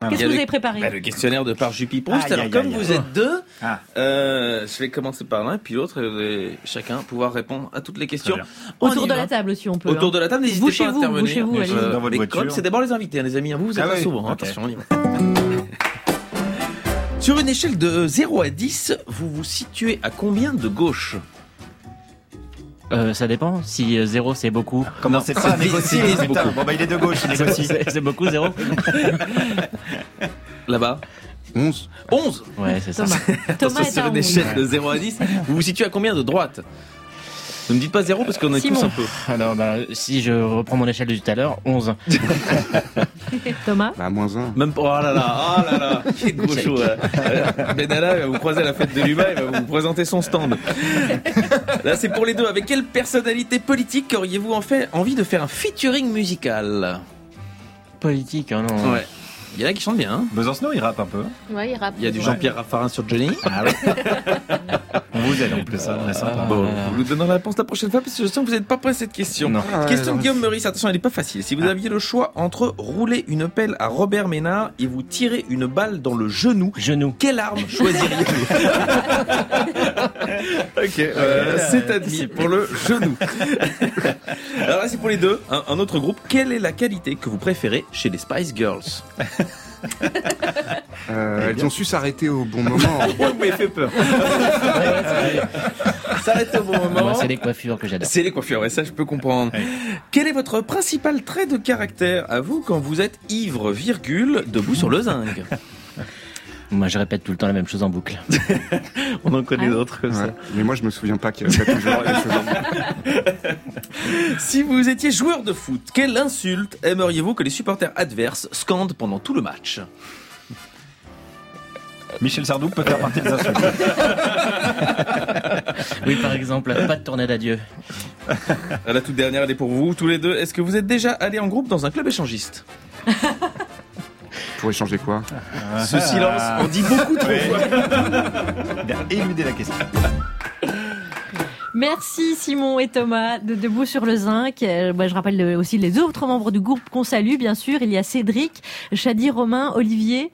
Qu'est-ce que vous avez préparé? Le questionnaire de par Juppy-Proust. Alors, comme vous êtes deux, je vais commencer par l'un, et puis l'autre, et chacun pouvoir répondre à toutes les questions. Autour de la table aussi, on peut. Autour de la table, n'hésitez pas à intervenir. Vous chez vous, allez. Dans votre voiture. C'est d'abord les invités, les amis. Vous êtes là souvent. Okay. Attention, on y va. Sur une échelle de 0 à 10, vous vous situez à combien de gauche? Ça dépend. Si 0 c'est beaucoup. Comment c'est pas négocier? Bon il est de gauche, il négocie. C'est beaucoup 0. Là-bas 11. 11. Ouais, c'est ça. Thomas sur une échelle de 0 à 10, vous vous situez à combien de droite? Ne me dites pas 0 parce qu'on est tous un peu. Alors, si je reprends mon échelle de tout à l'heure, 11. Thomas? Moins 1. Même pas. Oh là là. Quel gaucho. Benalla, il va vous croiser à la fête de l'UMA, il va vous présenter son stand. Là, c'est pour les deux. Avec quelle personnalité politique auriez-vous envie de faire un featuring musical? Politique, hein, non. Ouais. Il y en a qui chantent bien. Besancenot, il rappe un peu. Ouais, il rappe. Il y a du Jean-Pierre Raffarin sur Johnny. Ah ouais. On vous aide en plus, ça. Bon, vous nous donnerez la réponse la prochaine fois parce que je sens que vous n'êtes pas prêt à cette question. Non. Question de Guillaume Meurice, attention, elle n'est pas facile. Si vous aviez le choix entre rouler une pelle à Robert Ménard et vous tirer une balle dans le genou, quelle arme choisiriez-vous? Ok, c'est admis pour le genou. Alors là, c'est pour les deux. Un autre groupe. Quelle est la qualité que vous préférez chez les Spice Girls? Elles ont su s'arrêter au bon moment. Vous m'avez fait peur. S'arrêter au bon moment. Moi, c'est les coiffures que j'adore. C'est les coiffures, ouais, ça je peux comprendre. Oui. Quel est votre principal trait de caractère à vous quand vous êtes ivre, debout sur le zinc? Moi, je répète tout le temps la même chose en boucle. On en connaît d'autres comme ça. Mais moi, je me souviens pas qu'il répète toujours la même chose en boucle. Si vous étiez joueur de foot, quelle insulte aimeriez-vous que les supporters adverses scandent pendant tout le match? Michel Sardou peut faire partie des insultes. Oui, par exemple, pas de tournée d'adieu. La toute dernière, elle est pour vous, tous les deux. Est-ce que vous êtes déjà allés en groupe dans un club échangiste? Pour échanger quoi? Ce silence, on dit beaucoup trop. Il a éludé la question. Merci Simon et Thomas de Debout sur le Zinc. Je rappelle aussi les autres membres du groupe qu'on salue, bien sûr. Il y a Cédric, Chadi, Romain, Olivier.